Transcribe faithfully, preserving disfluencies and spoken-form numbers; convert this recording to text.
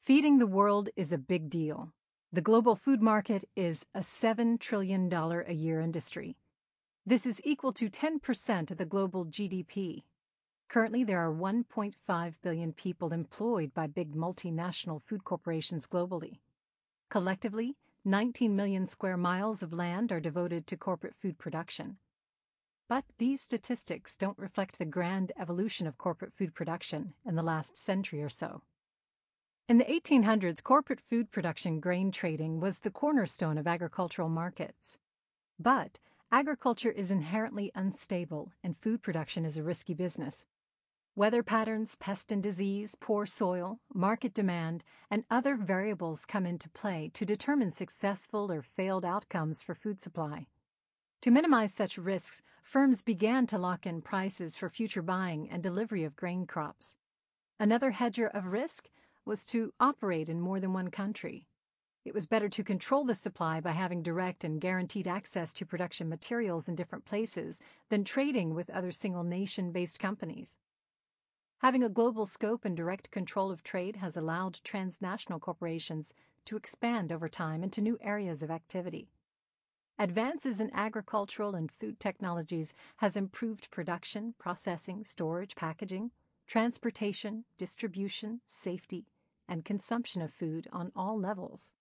Feeding the world is a big deal. The global food market is a seven trillion dollars a year industry. This is equal to ten percent of the global G D P. Currently, there are one point five billion people employed by big multinational food corporations globally. Collectively, nineteen million square miles of land are devoted to corporate food production. But these statistics don't reflect the grand evolution of corporate food production in the last century or so. In the eighteen hundreds, corporate food production grain trading was the cornerstone of agricultural markets. But agriculture is inherently unstable, and food production is a risky business. Weather patterns, pest and disease, poor soil, market demand, and other variables come into play to determine successful or failed outcomes for food supply. To minimize such risks, firms began to lock in prices for future buying and delivery of grain crops. Another hedger of risk was to operate in more than one country. It was better to control the supply by having direct and guaranteed access to production materials in different places than trading with other single nation-based companies. Having a global scope and direct control of trade has allowed transnational corporations to expand over time into new areas of activity. Advances in agricultural and food technologies has improved production, processing, storage, packaging, transportation, distribution, safety, and consumption of food on all levels.